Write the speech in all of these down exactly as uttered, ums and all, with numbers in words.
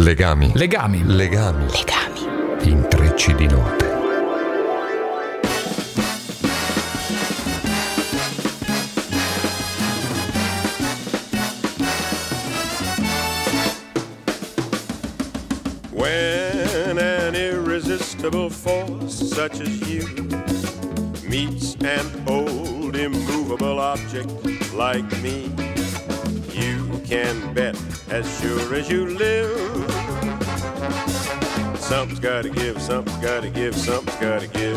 Legami. Legami. Legami. Legami. Intrecci di note. When an irresistible force such as you meets an old immovable object like me, you can bet as sure as you live, something's gotta give, something's gotta give, something's gotta give.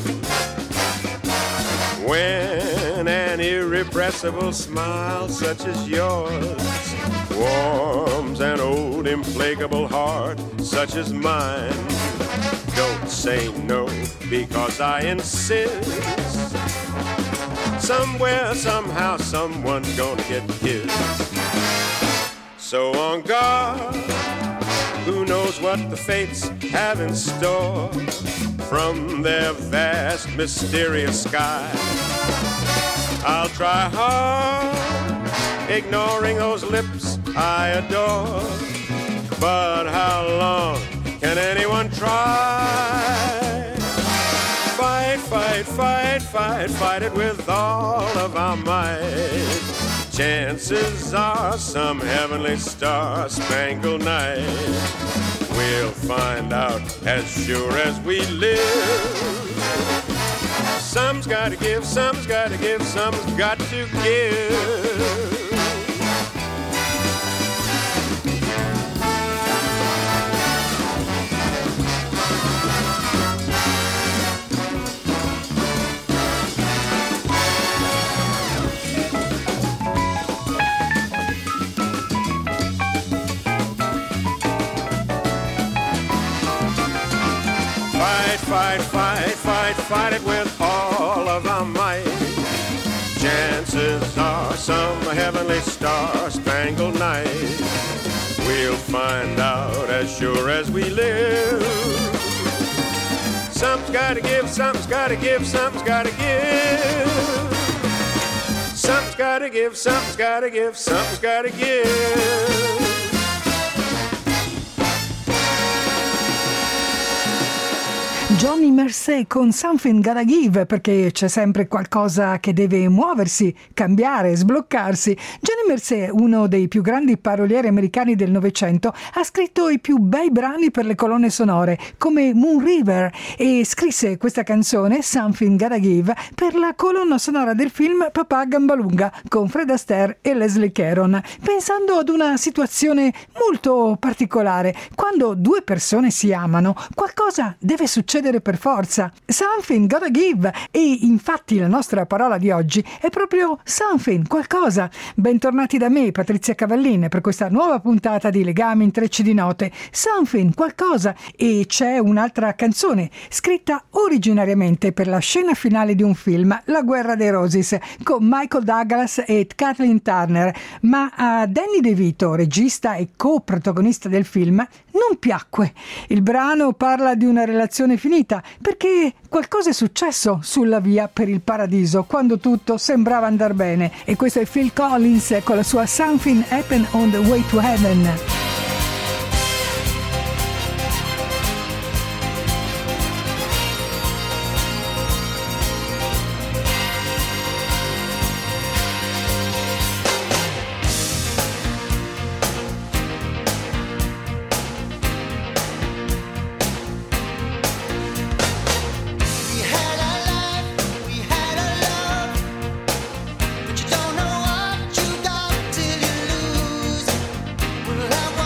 When an irrepressible smile such as yours warms an old implacable heart such as mine, don't say no, because I insist. Somewhere, somehow, someone's gonna get kissed. So on guard, who knows what the fates have in store from their vast, mysterious sky. I'll try hard, ignoring those lips I adore, but how long can anyone try? Fight, fight, fight, fight, fight it with all of our might. Chances are some heavenly star-spangled night we'll find out as sure as we live. Some's gotta give, some's gotta give, some's got to give. Fight, fight, fight, fight it with all of our might. Chances are some heavenly star-spangled night we'll find out as sure as we live. Something's gotta give, something's gotta give, something's gotta give. Something's gotta give, something's gotta give, something's gotta give. Johnny Mercer con Something Gotta Give, perché c'è sempre qualcosa che deve muoversi, cambiare, sbloccarsi. Johnny Mercer, uno dei più grandi parolieri americani del Novecento, ha scritto i più bei brani per le colonne sonore, come Moon River, e scrisse questa canzone, Something Gotta Give, per la colonna sonora del film Papà Gambalunga, con Fred Astaire e Leslie Caron, pensando ad una situazione molto particolare. Quando due persone si amano, qualcosa deve succedere per forza. Something gotta give. E infatti la nostra parola di oggi è proprio something, qualcosa. Bentornati da me, Patrizia Cavallin, per questa nuova puntata di Legami Intrecci di Note. Something, qualcosa. E c'è un'altra canzone scritta originariamente per la scena finale di un film, La guerra dei Roses, con Michael Douglas e Kathleen Turner, ma a Danny DeVito, regista e co-protagonista del film, non piacque. Il brano parla di una relazione finita perché qualcosa è successo sulla via per il paradiso quando tutto sembrava andar bene, e questo è Phil Collins con la sua Something Happened on the Way to Heaven. But you don't know what you got till you lose. Well, I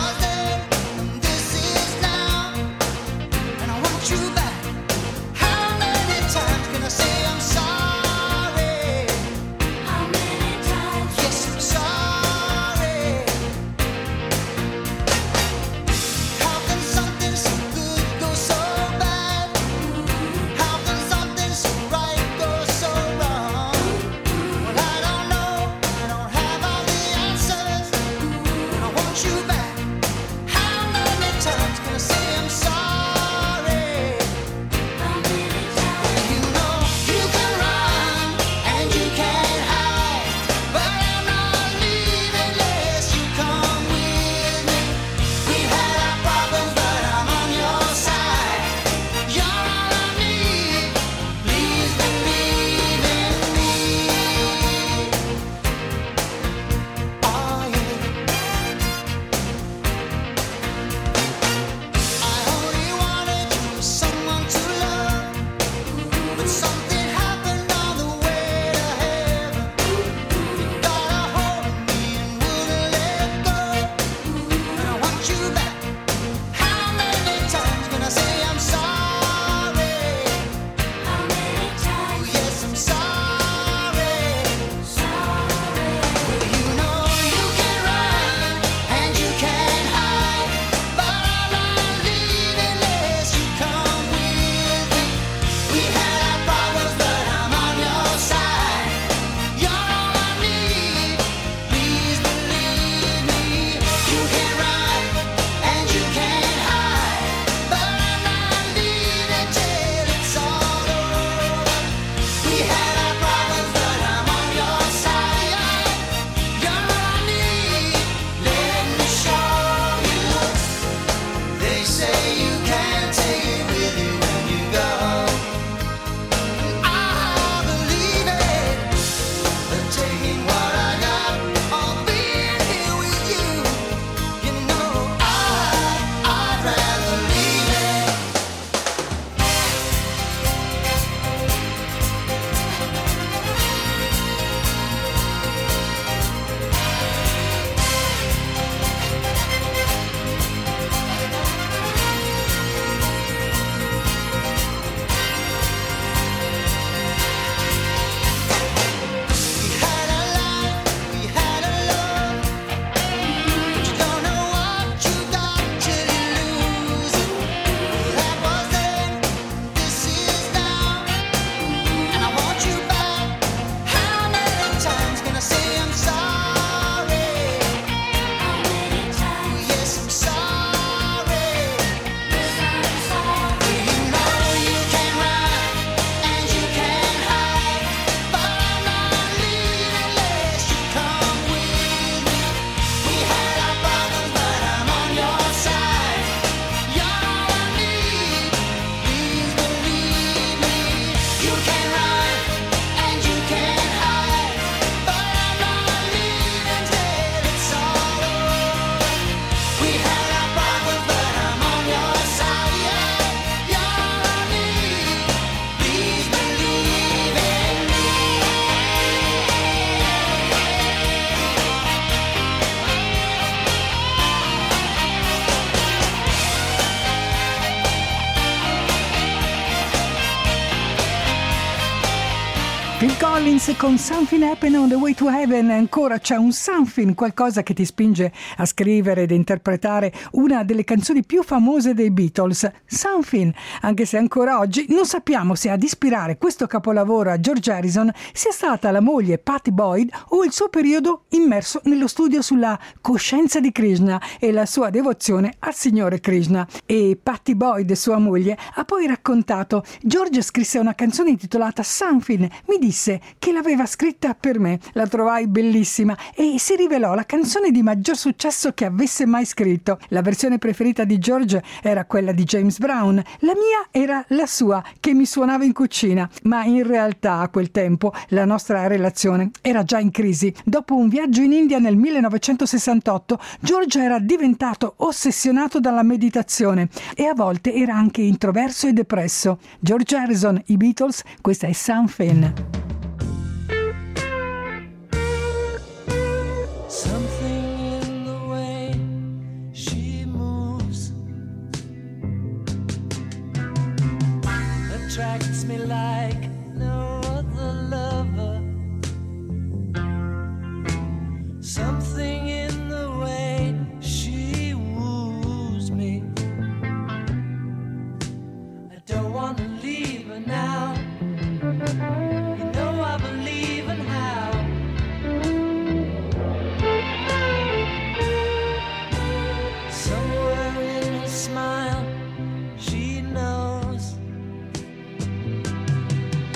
Phil Collins con Something Happened on the Way to Heaven. Ancora c'è un something, qualcosa che ti spinge a scrivere ed interpretare una delle canzoni più famose dei Beatles, Something, anche se ancora oggi non sappiamo se ad ispirare questo capolavoro a George Harrison sia stata la moglie Pattie Boyd o il suo periodo immerso nello studio sulla coscienza di Krishna e la sua devozione al Signore Krishna. E Pattie Boyd, sua moglie, ha poi raccontato: George scrisse una canzone intitolata Something, mi disse che l'aveva scritta per me, la trovai bellissima e si rivelò la canzone di maggior successo che avesse mai scritto. La versione preferita di George era quella di James Brown, la mia era la sua che mi suonava in cucina, ma in realtà a quel tempo la nostra relazione era già in crisi. Dopo un viaggio in India nel millenovecentosessantotto, George era diventato ossessionato dalla meditazione e a volte era anche introverso e depresso. George Harrison, i Beatles, questa è Something. Attracts me like no other lover. Something in the way she woos me. I don't want to leave her now. You know I believe in how. Somewhere in her smile, she knows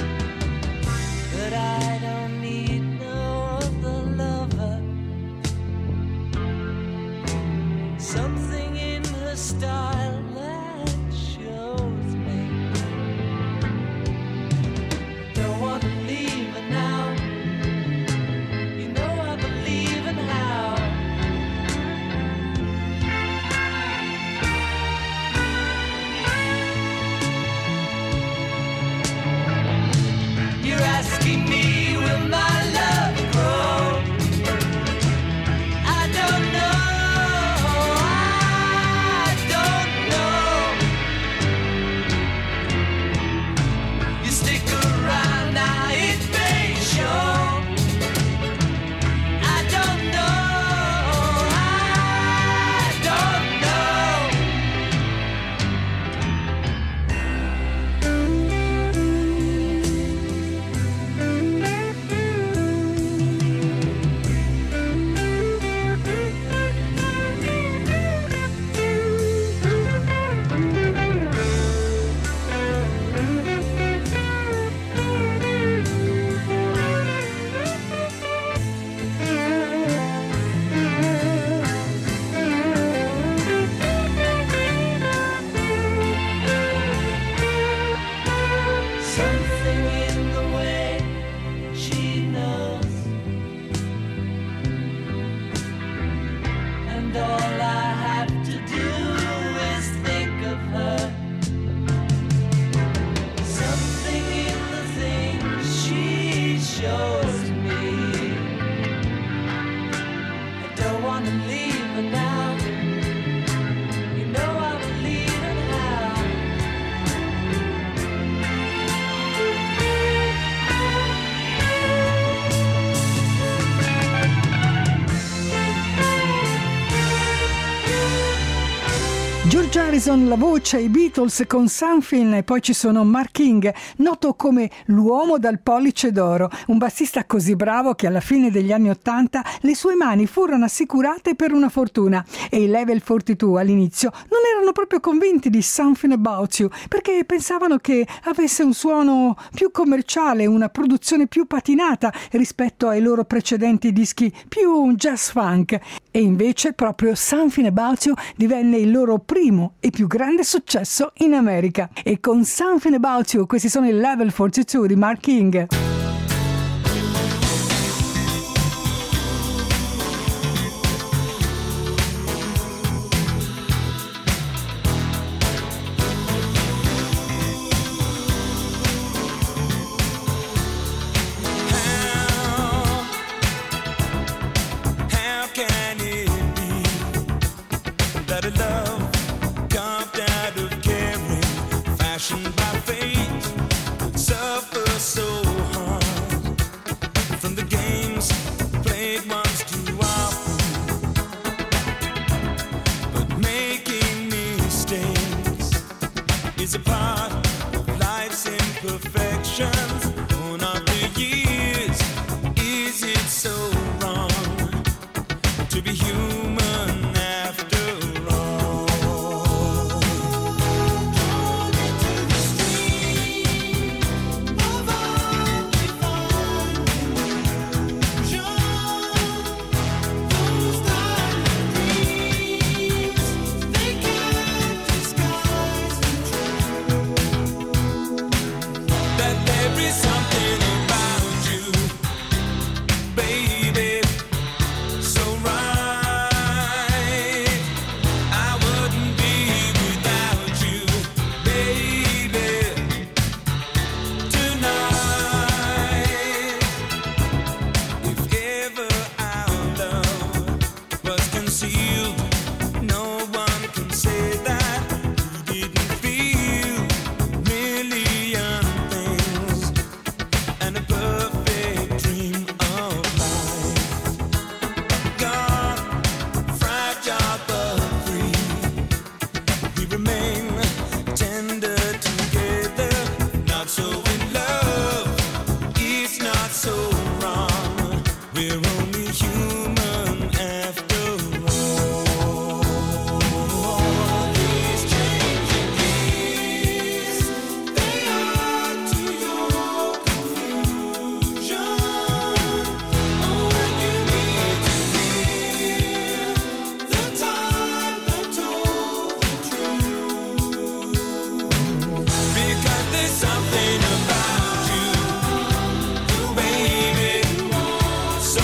George Harrison, la voce, i Beatles con Something, e poi ci sono Mark King, noto come l'uomo dal pollice d'oro, un bassista così bravo che alla fine degli anni ottanta le sue mani furono assicurate per una fortuna, e i Level quarantadue all'inizio non erano proprio convinti di Something About You perché pensavano che avesse un suono più commerciale, una produzione più patinata rispetto ai loro precedenti dischi più jazz funk, e invece proprio Something About You divenne il loro primo e più grande successo in America. E con Something About You questi sono i Level quarantadue di Mark King. Is a part of life's imperfections. One of the years, is it so wrong to be human after all? Drawn into the stream of undefined illusion, those diamond dreams, they can't disguise the that there is something about you, baby, so right. I wouldn't be without you, baby, tonight. If ever our love was concealed, no one can say that we didn't feel million and a perfect dream of life. Gone, fragile but free, we remain tender together. Not so in love, it's not so wrong. We're only human after all. These changing years, they are to your confusion. Oh, when you need to hear the time that told the truth. Because there's something about you, baby, so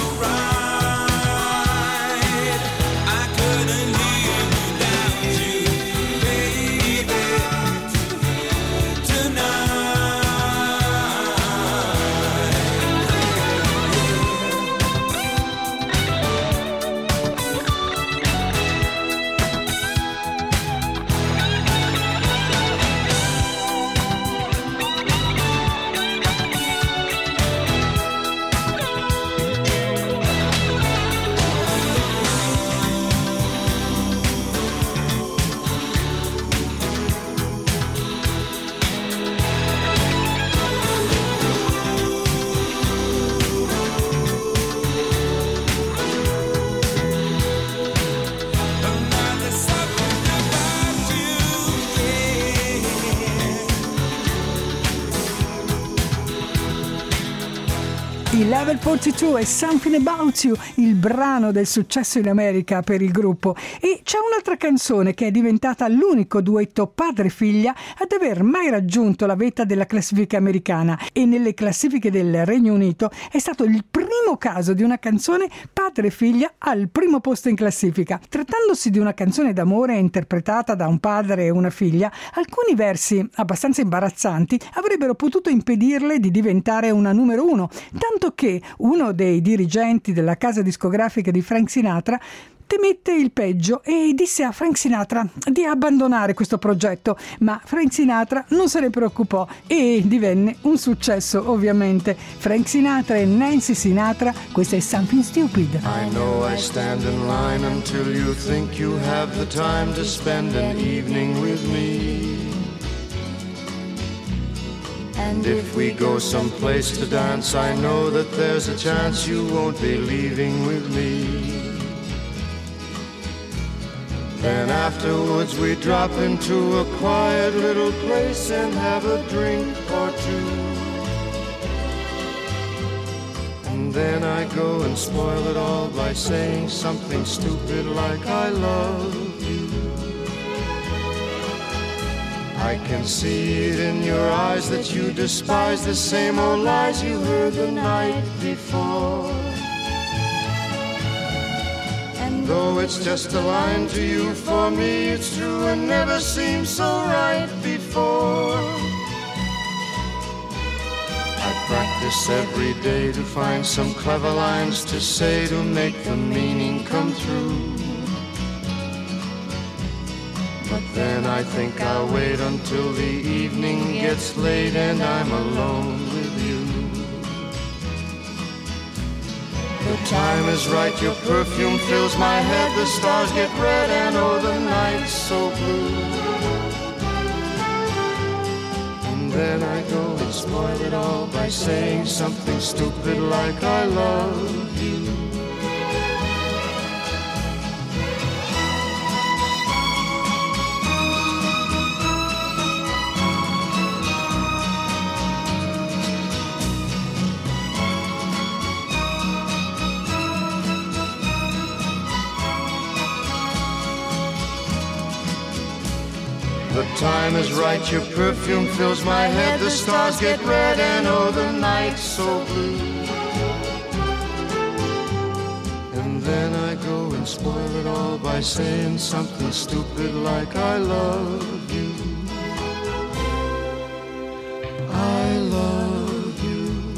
right. I couldn't live without you, baby, tonight. Another something about you, yeah. I Level quarantadue e Something About You, il brano del successo in America per il gruppo. E c'è un'altra canzone che è diventata l'unico duetto padre-figlia ad aver mai raggiunto la vetta della classifica americana, e nelle classifiche del Regno Unito è stato il primo caso di una canzone padre-figlia al primo posto in classifica. Trattandosi di una canzone d'amore interpretata da un padre e una figlia, alcuni versi abbastanza imbarazzanti avrebbero potuto impedirle di diventare una numero uno, tanto che uno dei dirigenti della casa discografica di Frank Sinatra temette il peggio e disse a Frank Sinatra di abbandonare questo progetto, ma Frank Sinatra non se ne preoccupò e divenne un successo ovviamente. Frank Sinatra e Nancy Sinatra, questa è Something Stupid. I know I stand in line until you think you have the time to spend an evening with me. And if we go someplace to dance, I know that there's a chance you won't be leaving with me. Then afterwards we drop into a quiet little place and have a drink or two. And then I go and spoil it all by saying something stupid like I love you. I can see it in your eyes that you despise the same old lies you heard the night before. And though it's just a line to you, for me it's true and never seemed so right before. I practice every day to find some clever lines to say to make the meaning come through. But then I think I'll wait until the evening gets late and I'm alone with you. The time is right, your perfume fills my head, the stars get red and oh the night's so blue. And then I go and spoil it all by saying something stupid like I love you. The time is right, your perfume fills my head, the stars get red and oh the night's so blue. And then I go and spoil it all by saying something stupid like I love you. I love you.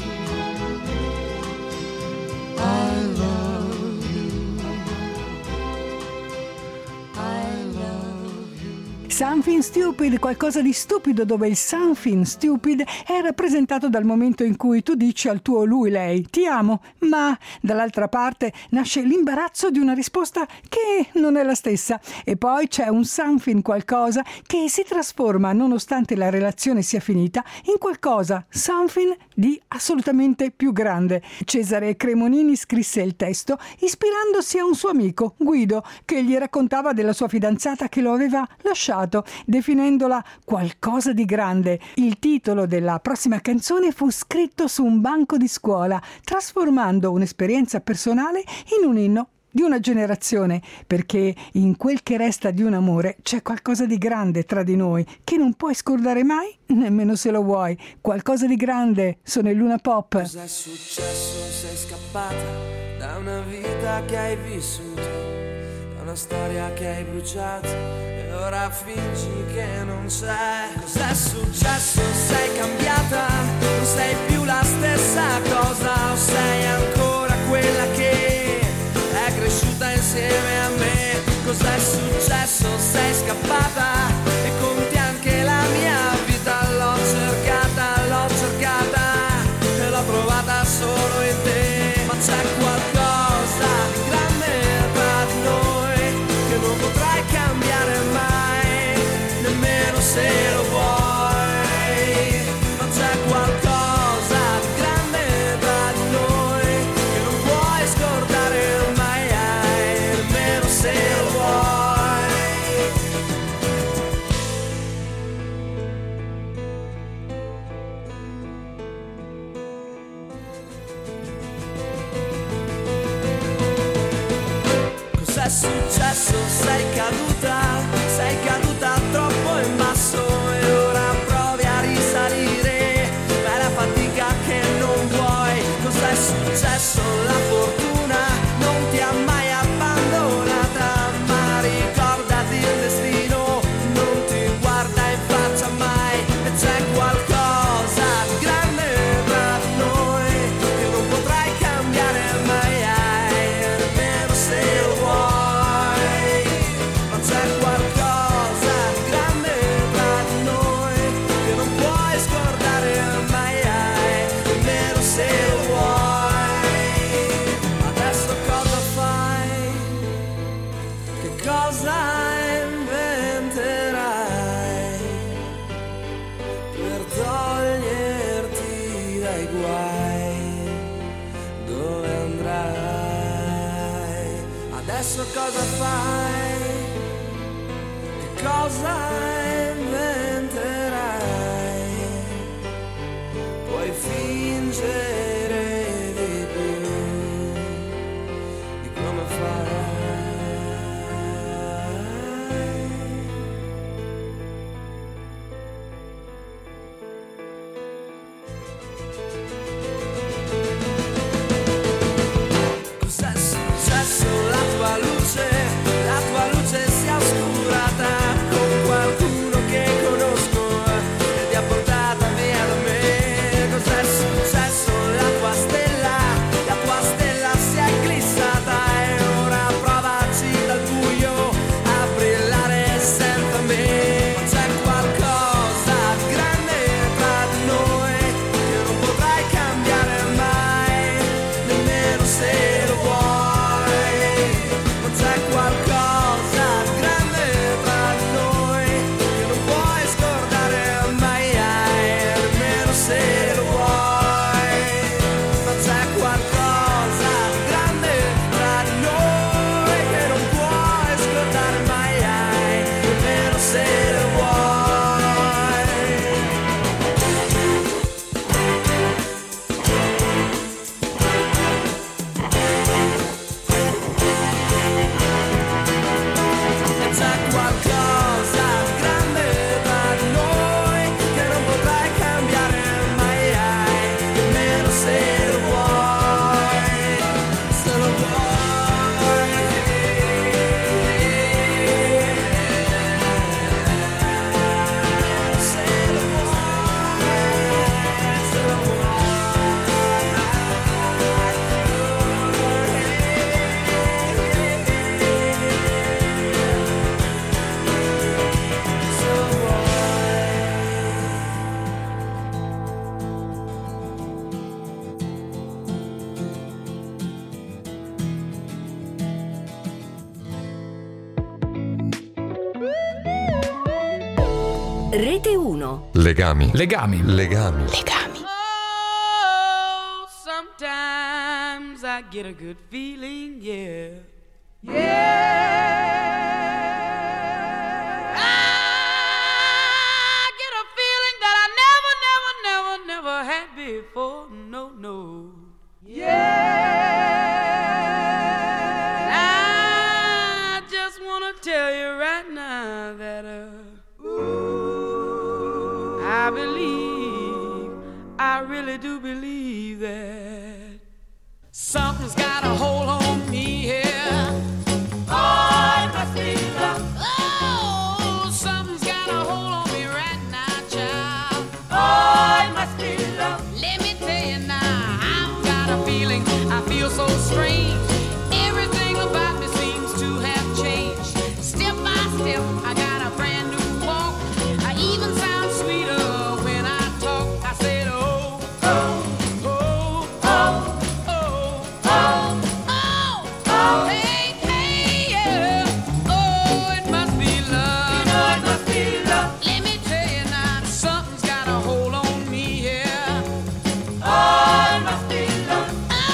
I love you. I love you. Something Stupid, qualcosa di stupido, dove il something stupid è rappresentato dal momento in cui tu dici al tuo lui, lei, ti amo, ma dall'altra parte nasce l'imbarazzo di una risposta che non è la stessa e poi c'è un something, qualcosa che si trasforma, nonostante la relazione sia finita, in qualcosa, something di assolutamente più grande. Cesare Cremonini scrisse il testo ispirandosi a un suo amico, Guido, che gli raccontava della sua fidanzata che lo aveva lasciato, definendola qualcosa di grande. Il titolo della prossima canzone fu scritto su un banco di scuola, trasformando un'esperienza personale in un inno di una generazione, perché in quel che resta di un amore c'è qualcosa di grande tra di noi che non puoi scordare mai, nemmeno se lo vuoi. Qualcosa di grande sono i Luna Pop. Cos'è successo? Sei scappata da una vita che hai vissuto, da una storia che hai bruciato e ora fingi che non c'è. Cos'è successo? Sei cambiata, non sei più la stessa cosa, o sei ancora quella che è cresciuta insieme a me. Cos'è successo? Sei scappata e conti anche la mia vita. L'ho cercata, l'ho cercata e l'ho trovata solo in te. Ma c'è qualcosa di grande tra di noi che non potrai cambiare mai, nemmeno se lo vuoi. Ma c'è qualcosa di grande tra di noi che non puoi scordare mai, nemmeno se lo vuoi. Cos'è successo? Sei caduta, sei caduta troppo in basso e ora provi a risalire, ma è la fatica che non vuoi. Cos'è successo? La fortuna non ti ha mai abbandonata, ma ricordati il destino non ti guarda in faccia mai. E c'è qualcosa di grande tra di noi che non potrai cambiare mai, nemmeno se lo vuoi. adesso cosa fai? Che cosa inventerai? Puoi fingere di più di come farai. Cos'è successo? La tua luce, la tua luce si è oscurata con qualcuno che conosco e ti ha portata via da me. Cos'è successo? La tua stella, la tua stella si è eclissata e ora provaci dal buio a brillare senza me. C'è qualcosa di grande tra di noi che non potrai cambiare mai, nemmeno se lo vuoi. Ma c'è qualcosa di grande tra di noi che non puoi scordare mai, nemmeno se lo vuoi. Ma c'è qualcosa di grande tra di noi che non puoi scordare mai, nemmeno se lo vuoi. E c'è qualcosa di grande tra di noi che non potrai cambiare mai, nemmeno se lo vuoi, se lo vuoi. Se lo vuoi, se lo Rete uno. Legami. Legami. Legami. Oh, sometimes I get a good feeling, yeah. Yeah. I get a feeling that I never, never, never, never had before. No, no. Yeah. I just wanna tell you right now that uh, I believe, I really do believe that something's got a hold on me here. Oh, it must be love. Oh, something's got a hold on me right now, child. Oh, it must be love. Let me tell you now, I've got a feeling, I feel so strange. Everything about me seems to have changed. Step by step, I got a brand new walk. I even sound sweeter when I talk. I said, oh, oh, oh, oh, oh, oh, oh, oh, hey, hey, yeah. Oh, it must be love. You know it must be love. Let me tell you now, something's got a hold on me here. Oh, it must be love.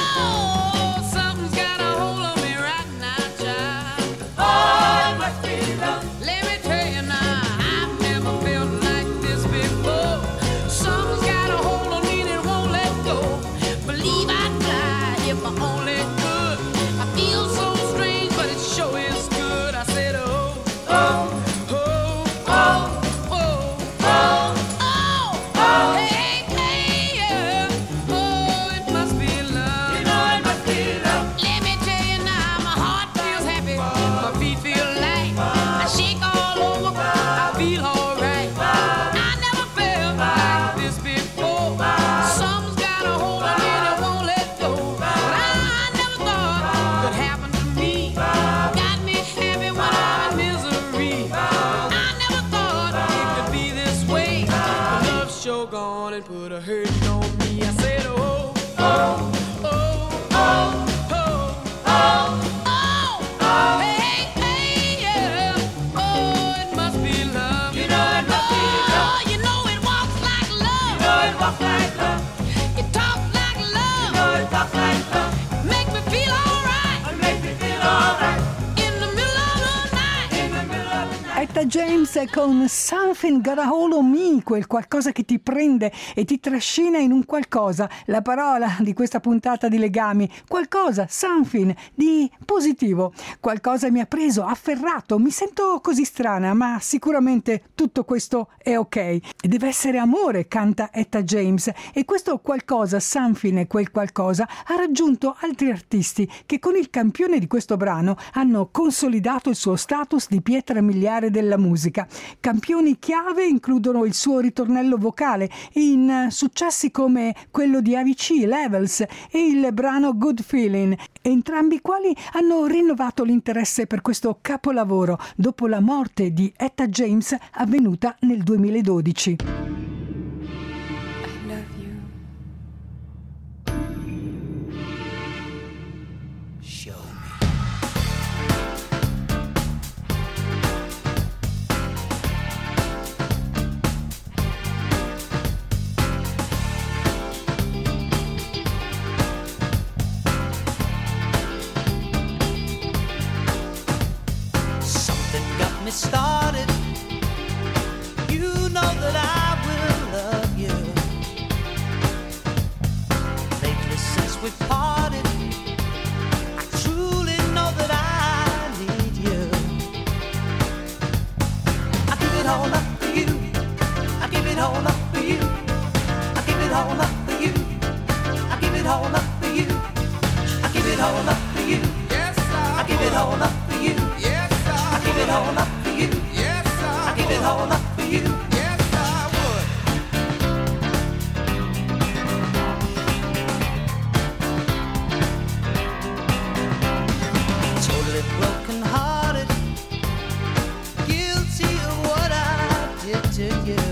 Oh, something's got a hold on me right now, child. Oh, it must be love. Let me tell you now, I've never felt like this before. Something's got a hold on me that won't let go. Believe I'd fly if I only could. I feel so strange, but it sure is good. I said, oh, oh, oh, oh, oh, oh, oh, oh, hey, hey, yeah. Oh, it must be love. You know it must be love. Let me tell you now, my heart feels happy, my feet feel light. I shake all over, I feel alright. I never felt like this before. Something's got a hold on me that won't let go. But I never thought it could happen to me. Got me happy when I'm in misery. I never thought it could be this way. But love's sure gone and put a hurting on me. I said, oh, oh, oh, oh, oh, oh, oh, oh, hey, hey, yeah. Oh, it must be love. You know it must be love. Oh, you know it walks like love. You know it walks like love. It talks like love. You know it talks like love. Make me feel alright. Make me feel alright. Etta James con Something Got a Hold on Me, quel qualcosa che ti prende e ti trascina in un qualcosa. La parola di questa puntata di Legami, qualcosa, something, di positivo. Qualcosa mi ha preso, afferrato, mi sento così strana, ma sicuramente tutto questo è ok. E deve essere amore, canta Etta James, e questo qualcosa, something e quel qualcosa, ha raggiunto altri artisti che con il campione di questo brano hanno consolidato il suo status di pietra miliare della musica. Campioni chiave includono il suo ritornello vocale in successi come quello di Avicii, Levels, e il brano Good Feeling, entrambi i quali hanno rinnovato l'interesse per questo capolavoro dopo la morte di Etta James avvenuta nel duemiladodici. Started, you know that I will love you. Lately since we parted, I truly know that I need you. I give it all up for you. I give it all up for you. I give it all up for you. I give it all up for you. I give it all up for you. Yes, I give it all up for you. Yes, I give it all up. Yes, I, I give it all up for you. Yes, I would. Totally broken hearted, guilty of what I did to you.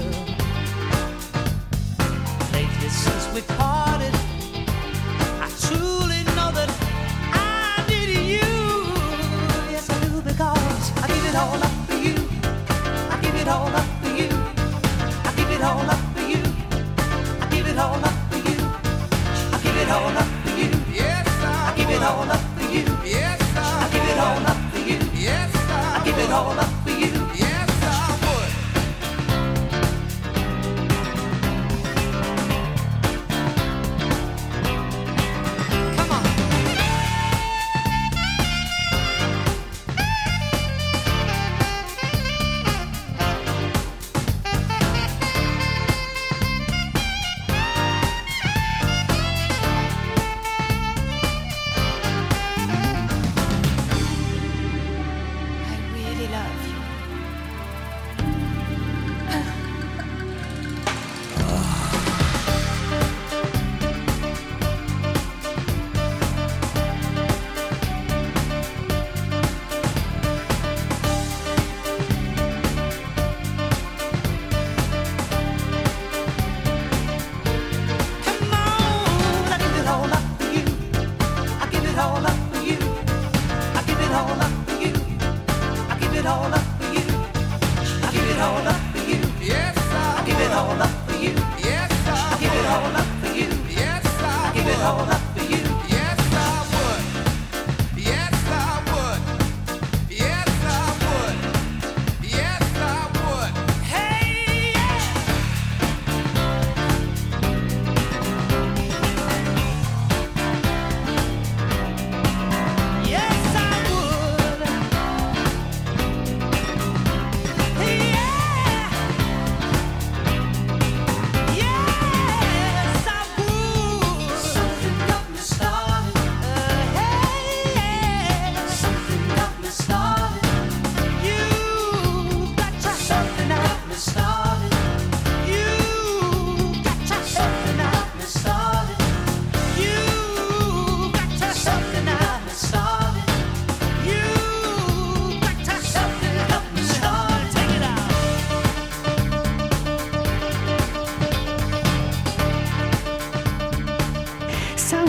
Lately since we parted, I truly know that I needed you. Yes, I do, because I give it all up. I give it all up for you. I give it all up for you. I give it all up for you. I give it all up for you. Yes, I, I give it all up for you. Yes, I, I give it all up for you. Yes, I, I give it all up for you. Yes, I would.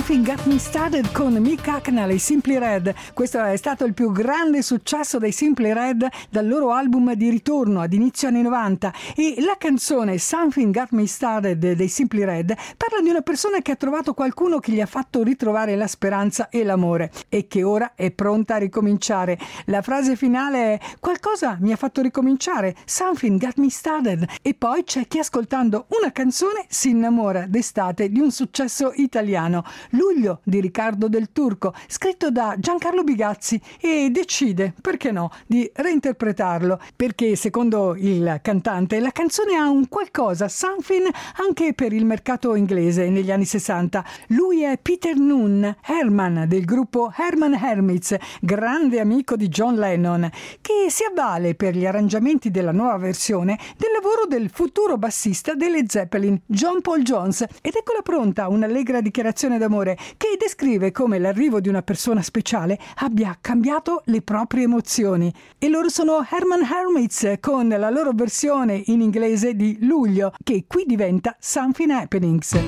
Something Got Me Started con Mick Hucknall e Simply Red. Questo è stato il più grande successo dei Simply Red dal loro album di ritorno ad inizio anni novanta, e la canzone Something Got Me Started dei Simply Red parla di una persona che ha trovato qualcuno che gli ha fatto ritrovare la speranza e l'amore e che ora è pronta a ricominciare. La frase finale è: qualcosa mi ha fatto ricominciare, Something Got Me Started. E poi c'è chi ascoltando una canzone si innamora d'estate di un successo italiano, Luglio di Riccardo Del Turco, scritto da Giancarlo Bigazzi, e decide, perché no, di reinterpretarlo, perché secondo il cantante la canzone ha un qualcosa, something, anche per il mercato inglese negli anni sessanta. Lui è Peter Noon Herman del gruppo Herman Hermits, grande amico di John Lennon, che si avvale per gli arrangiamenti della nuova versione del lavoro del futuro bassista delle Zeppelin, John Paul Jones. Ed eccola pronta un'allegra dichiarazione d'amore che descrive come l'arrivo di una persona speciale abbia cambiato le proprie emozioni. E loro sono Herman Hermits con la loro versione in inglese di Luglio, che qui diventa Something Happenings.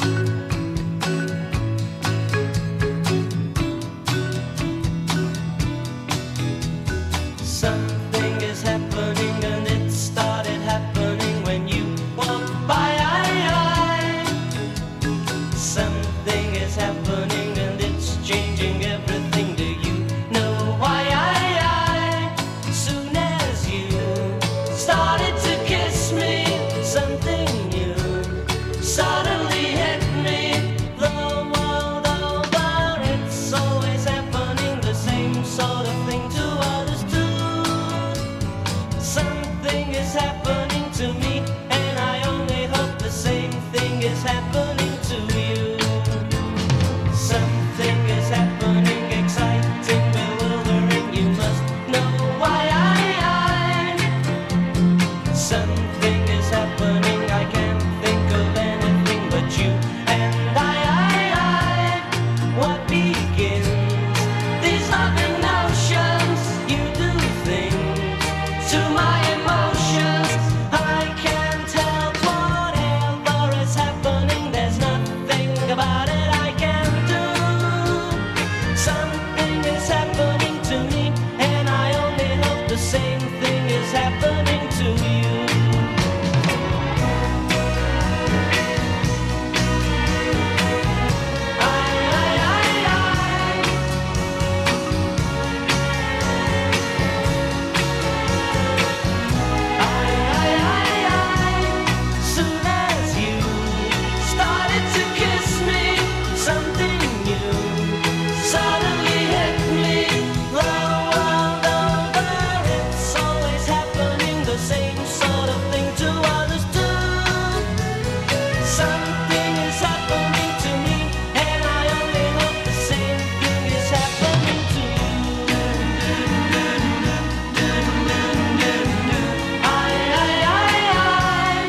Something is happening and it started happening when you walked by. Something is happening and it's changing everything. Do you know why? Soon as you started to kiss me, something new suddenly hit me. The world over, it's always happening, the same sort of thing to others too. Something is happening to me, and I only hope the same thing is happening to you. Something is happening, exciting, bewildering, you must know why. Something is happening, I can't think of anything but you and I. What begins these loving notions? You do things to my emotions. I can't help whatever is happening, there's nothing about it I can do. Something is happening to me, and I only hope the same thing is happening to you. Soon as you started to kiss me, something new suddenly hit me. The world over, it's always happening, the same sort of thing to others too. Something is happening to me, and I only hope the same thing is happening to you. I, I, I, I.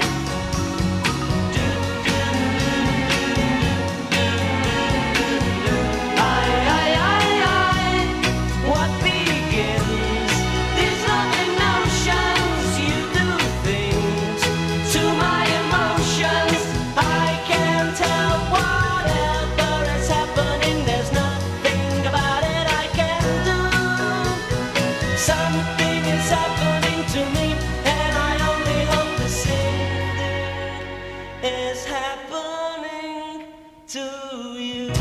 I, I, I, I. What begins these loving notions? You do things to my emotions. I can't tell whatever is happening, there's nothing about it I can do. Something is happening to me, and I only hope the same thing is happening to you.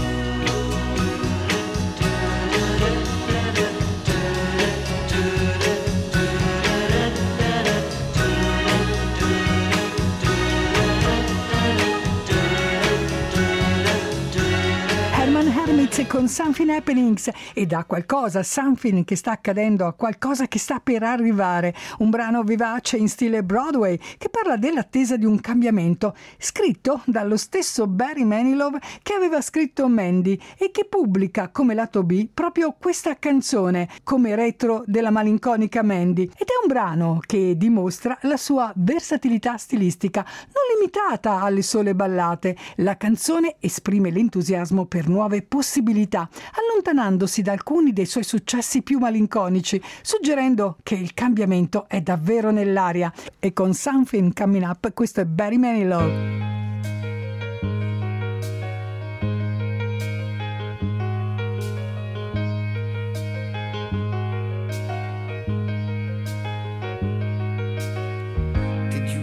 Herman Hermits con Something Happenings, e da qualcosa, something che sta accadendo a qualcosa che sta per arrivare, un brano vivace in stile Broadway che parla dell'attesa di un cambiamento, scritto dallo stesso Barry Manilow che aveva scritto Mandy e che pubblica come lato B proprio questa canzone come retro della malinconica Mandy, ed è un brano che dimostra la sua versatilità stilistica, non limitata alle sole ballate. La canzone esprime l'entusiasmo per nuove possibilità, allontanandosi da alcuni dei suoi successi più malinconici, suggerendo che il cambiamento è davvero nell'aria. E con Something Coming Up, questo è Barry Manilow.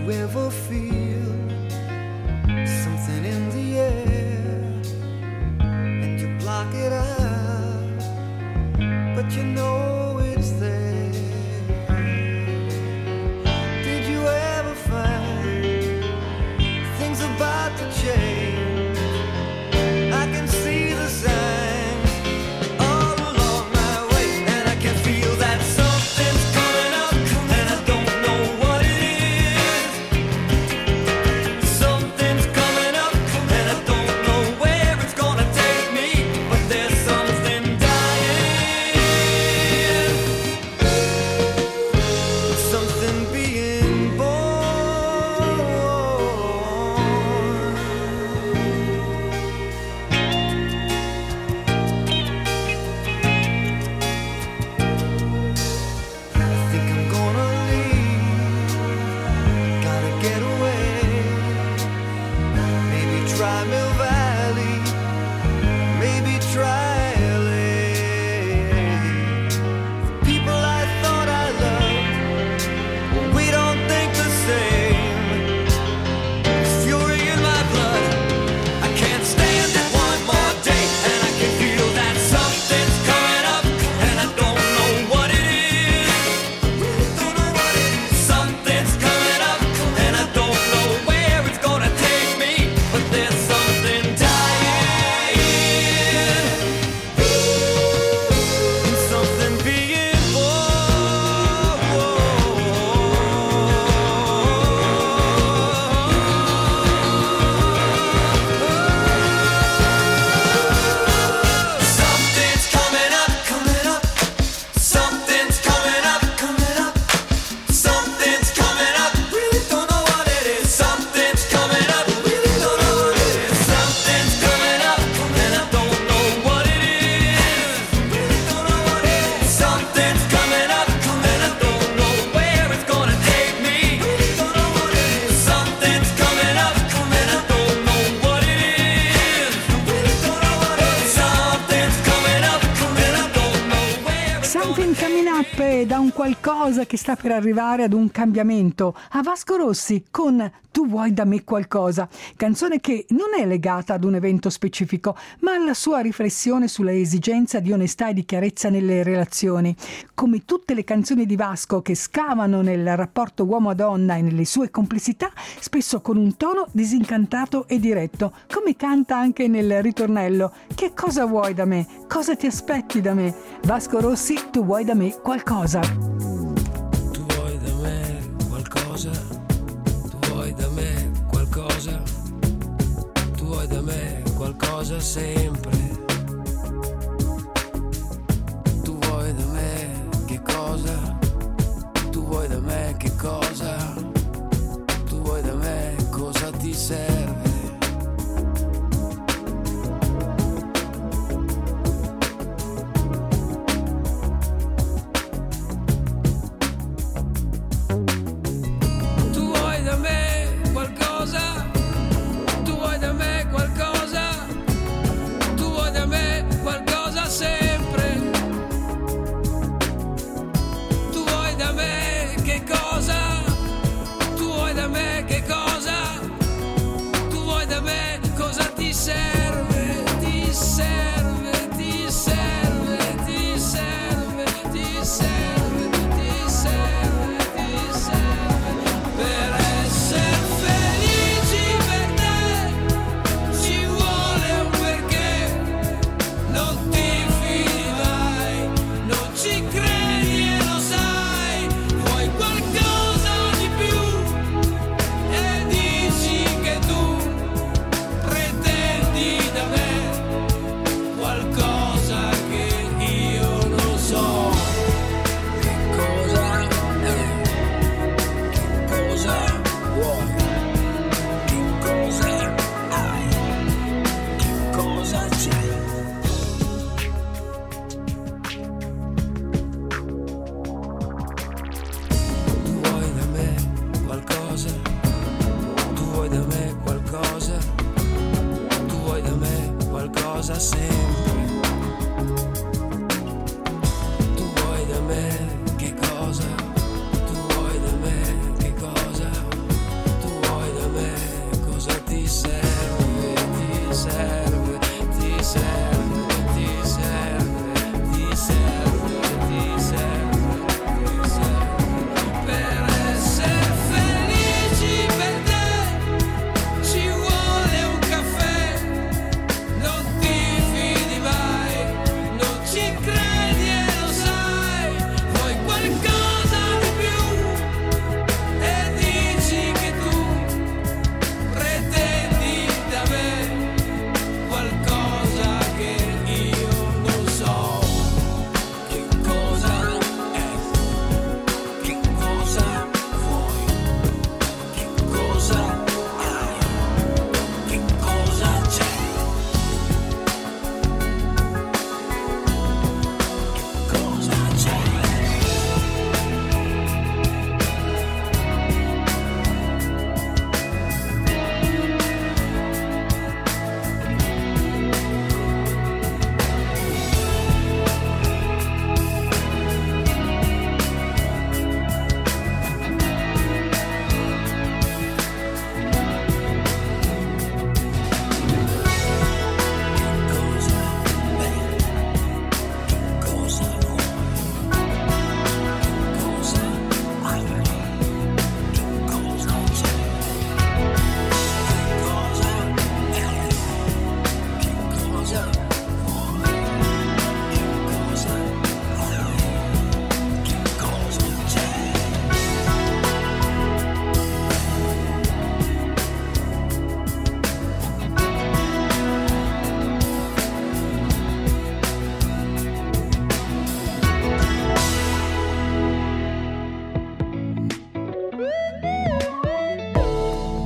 you ever feel something in the air and you block it out, but you know it's there? Did you ever find things about to change? I can see the signs all along my way, and I can feel that something's coming up, and I don't know what it is. Something's coming up, and I don't know where it's gonna take me, but there's something dying, something being born. I think I'm gonna leave, gotta get away, maybe try Mill Valley, maybe try L A. The people I thought I loved, well, we don't think the same. There's fury in my blood, I can't stand it one more day, and I can feel that something's coming up, and I don't know what it is. Don't know what it is. Something's coming up, and I don't know where it's gonna take me, but there's something dying, something being born. Something's coming up, coming up. Something's coming up, coming up. Something's coming up, really don't know what it is. Something's coming up, really don't know what it is. Something's coming up, and I don't know what it is. Really don't know what it is. Something's coming up, and I don't know where it's gonna take me. Really don't know what it is. Something's coming up, and I don't know what it is. Really don't know what it is. Something's coming up, and I don't know where it's Something Coming Up è da un qualcosa che sta per arrivare ad un cambiamento. A Vasco Rossi con Tu vuoi da me qualcosa, canzone che non è legata ad un evento specifico, ma alla sua riflessione sulla esigenza di onestà e di chiarezza nelle relazioni. Come tutte le canzoni di Vasco che scavano nel rapporto uomo-donna e nelle sue complessità, spesso con un tono disincantato e diretto, come canta anche nel ritornello: che cosa vuoi da me? Cosa ti aspetti da me? Vasco Rossi, Tu vuoi da me qualcosa. Tu vuoi da me qualcosa, tu vuoi da me qualcosa, tu vuoi da me qualcosa sempre. Tu vuoi da me che cosa, tu vuoi da me che cosa, tu vuoi da me cosa ti serve. Tu vuoi da me qualcosa, tu vuoi da me qualcosa, tu vuoi da me qualcosa sempre. Tu vuoi da me che cosa, tu vuoi da me che cosa, tu vuoi da me cosa ti serve, ti serve, ti serve, ti serve, ti serve, ti serve, ti serve. Per essere felici per te ci vuole un perché, non ti fidi mai, non ci credi e lo sai, vuoi qualcosa di più e dici che tu pretendi da me qualcosa che io non so che cosa è, che cosa vuoi, che cosa hai, che cosa c'è. Tu vuoi da me qualcosa, tu vuoi da me qualcosa, tu vuoi da me qualcosa sempre. Tu vuoi da me che cosa, tu vuoi da me che cosa,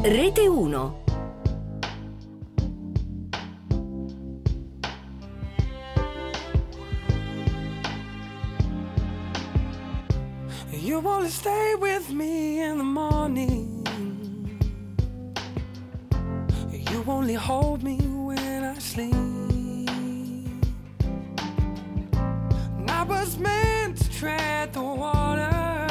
Rete uno. You wanna stay with me in the morning. You only hold me when I sleep. And I was meant to tread the water,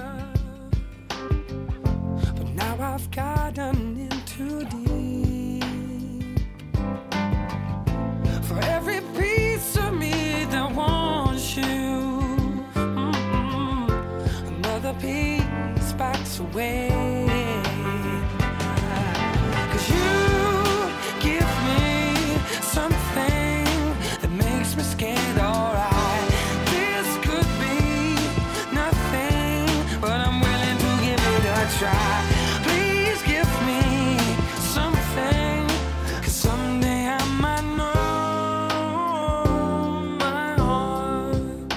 but now I've gotten in too deep. For every piece of me that wants you, another piece backs away. 'Cause you give me something that makes me scared, alright. This could be nothing, but I'm willing to give it a try. Please give me something, 'cause someday I might know my heart.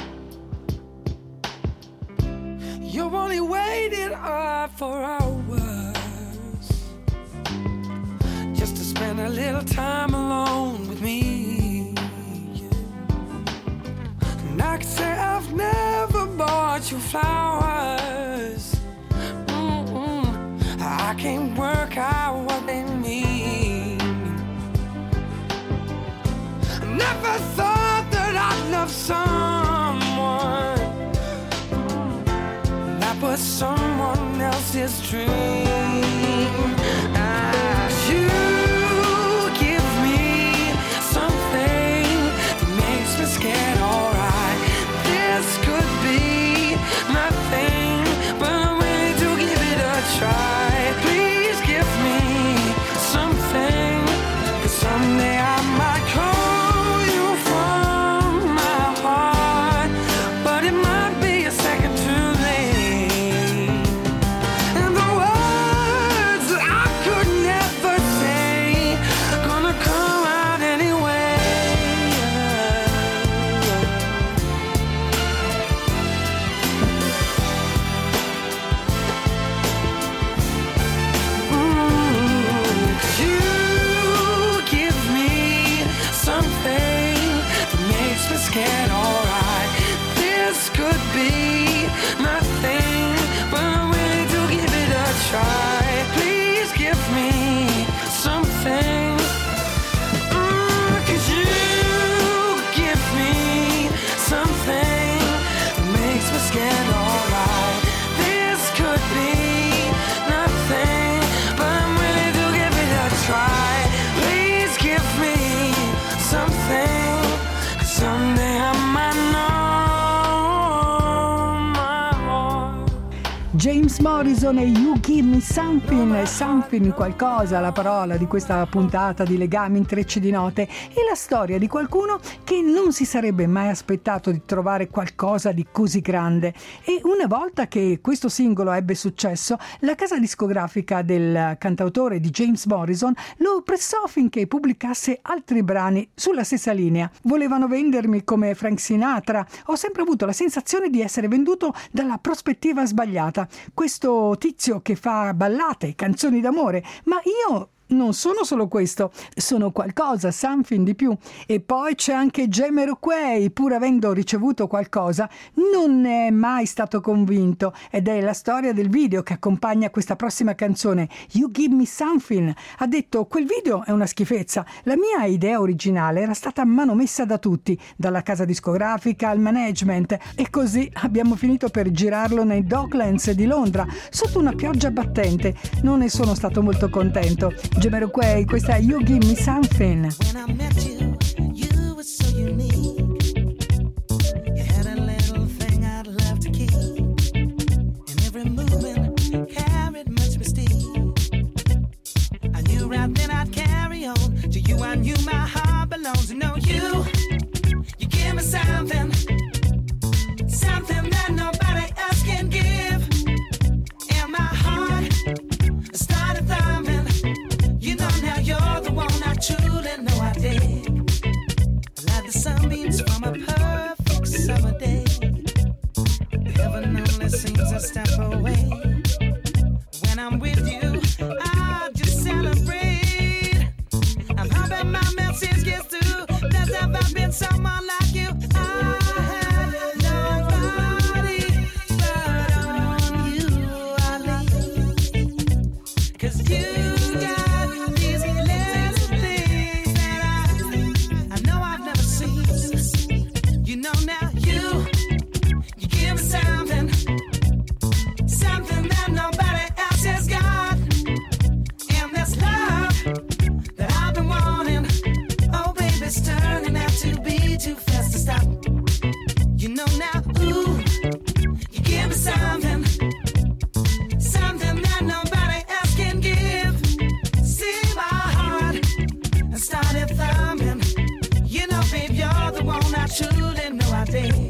You only waited up for hours just to spend a little time alone with me. And I can say I've never bought you flowers. Mm-mm. I can't work out what they mean. I never thought that I'd love someone but someone else's dream. Ah, you give me something that makes me scared, alright. This could be nothing, but I'm willing to give it a try. Please give me something, 'cause someday I might call you from my heart, but it might be a second too late. Scared, alright. This could be nothing, but I'm willing to give it a try. Please give me something, mm, 'cause you give me something that makes me scared, alright. This could be nothing, but I'm willing to give it a try. Please give me something. Someday I might know my heart. James Morrison e You Give Me Something, something, qualcosa, la parola di questa puntata di Legami Intrecci di Note, e la storia di qualcuno che non si sarebbe mai aspettato di trovare qualcosa di così grande. E una volta che questo singolo ebbe successo, la casa discografica del cantautore di James Morrison lo pressò affinché pubblicasse altri brani sulla stessa linea. Volevano vendermi come Frank Sinatra. Ho sempre avuto la sensazione di essere venduto dalla prospettiva sbagliata. Questo tizio che fa ballate, canzoni d'amore, ma io non sono solo questo, sono qualcosa, something di più. E poi c'è anche Jamiroquai, pur avendo ricevuto qualcosa, non è mai stato convinto, ed è la storia del video che accompagna questa prossima canzone, You Give Me Something. Ha detto: quel video è una schifezza, la mia idea originale era stata manomessa da tutti, dalla casa discografica al management, e così abbiamo finito per girarlo nei Docklands di Londra sotto una pioggia battente. Non ne sono stato molto contento. Jamiroquai, questa è You Give Me Something. When I met you, you were so unique. You had a little thing I'd love to keep, and every movement carried much mystique. I knew right then I'd carry on. To you I knew my heart belongs. To know you, you give me something, something that nobody else can give. And my heart started thumping. You know now you're the one I truly know I did. 'cause you got these little things that I, I know I've never seen. You know now you, you give me something, something that nobody else has got. And this love that I've been wanting, oh baby, it's turning out to be too fast to stop. You know now, ooh, you give me something, something that nobody else can give. See my heart and started thumping. You know, babe, you're the one I truly know I dig.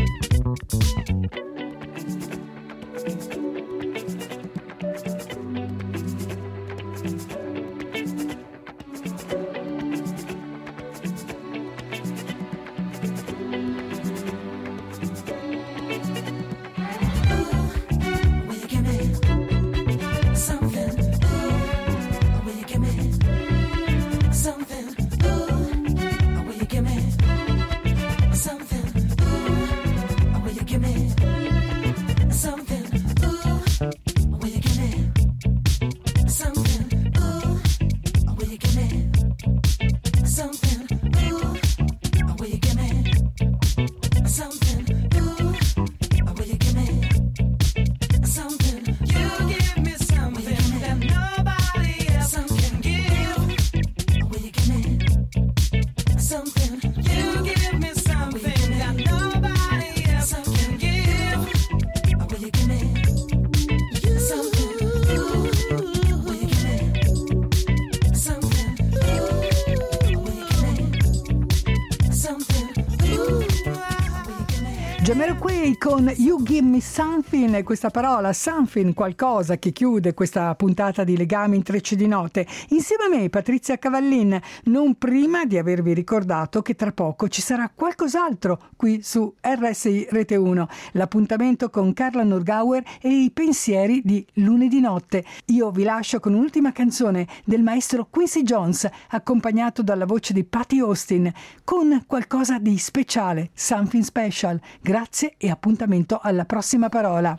Jamiroquai con You Give Me Something, questa parola something, qualcosa, che chiude questa puntata di Legami Intrecci di Note. Insieme a me Patrizia Cavallin, non prima di avervi ricordato che tra poco ci sarà qualcos'altro qui su R S I Rete uno, l'appuntamento con Carla Nurgauer e i pensieri di lunedì notte. Io vi lascio con un'ultima canzone del maestro Quincy Jones, accompagnato dalla voce di Patty Austin, con qualcosa di speciale, something special. Grazie e appuntamento alla prossima parola.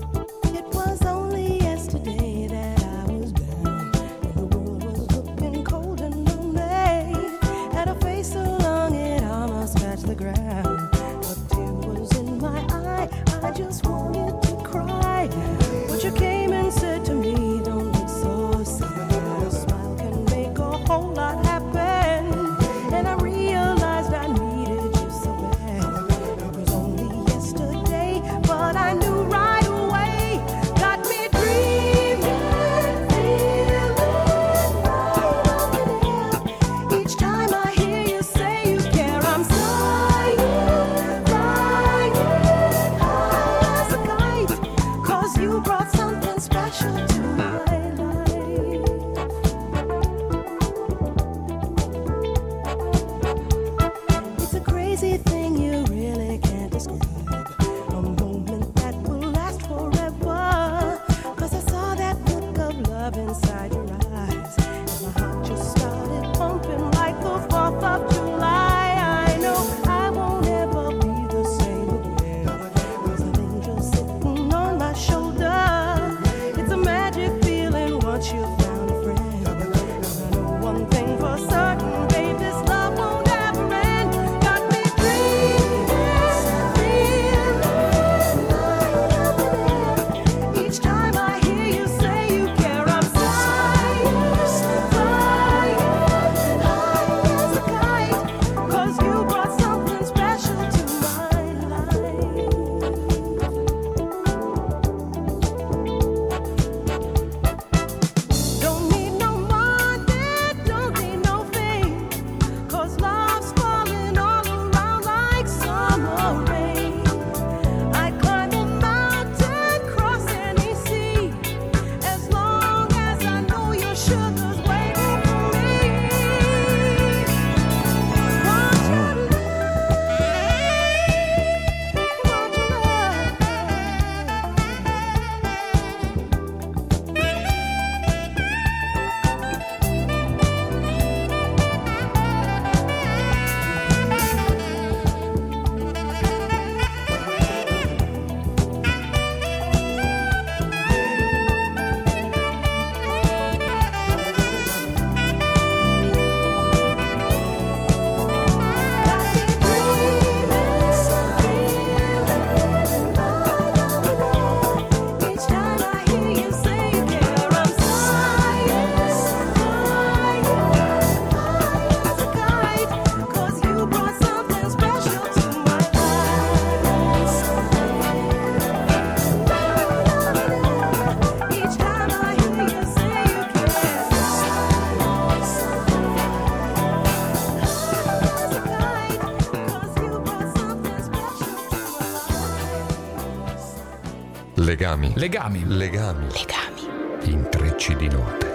It was only yesterday that I was down and the world was looking cold. Legami. Legami. Legami. Legami. Intrecci di note.